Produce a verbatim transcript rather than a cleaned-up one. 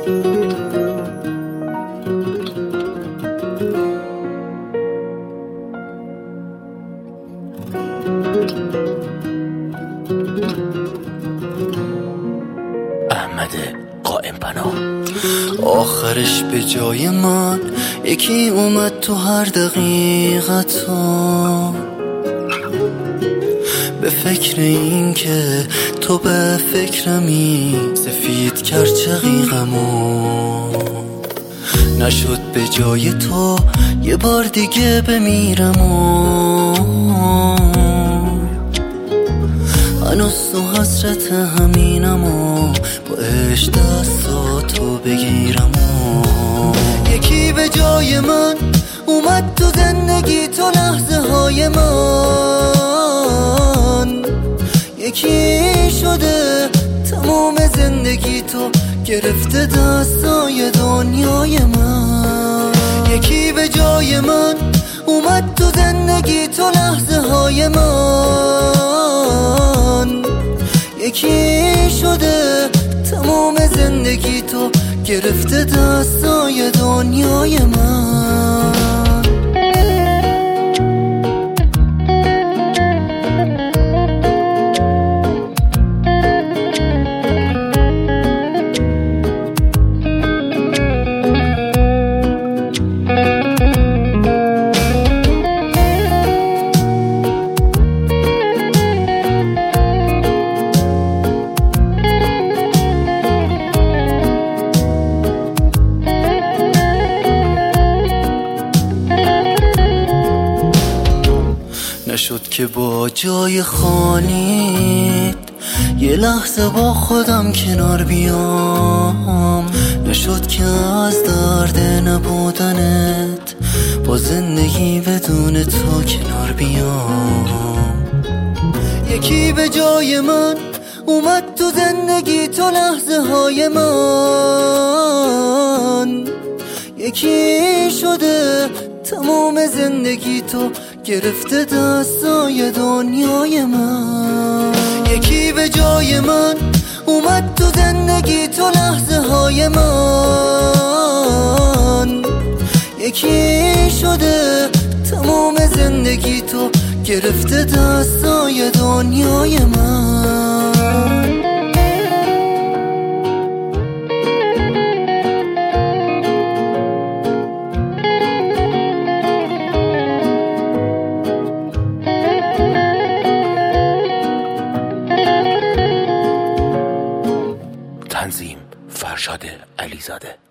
احمد قائم پناه. آخرش به جای من یکی اومد تو هر دقیقتا، به فکر این که تو به فکرمی سفید کرد چقیقمو. نشد به جای تو یه بار دیگه بمیرم و هنوز تو حسرت همینم و با عشق دستاتو بگیرم و یکی به جای من اومد تو زندگی تو لحظه های من، یکی شده تمام زندگی تو گرفته دستای دنیای من. یکی به جای من اومد تو زندگی تو لحظه های من، یکی شده تمام زندگی تو گرفته دستای دنیای من. نشد که با جای خانیت یه لحظه با خودم کنار بیام، نشد که از درد نبودنت با زندگی بدون تو کنار بیام. یکی به جای من اومد تو زندگی تو لحظه های من، یکی شده تمام زندگی تو گرفته دستای دنیای من. یکی به جای من اومد تو زندگی تو لحظه های من، یکی شده تمام زندگی تو گرفته دستای دنیای من. تنظیم فرشاد علیزاده.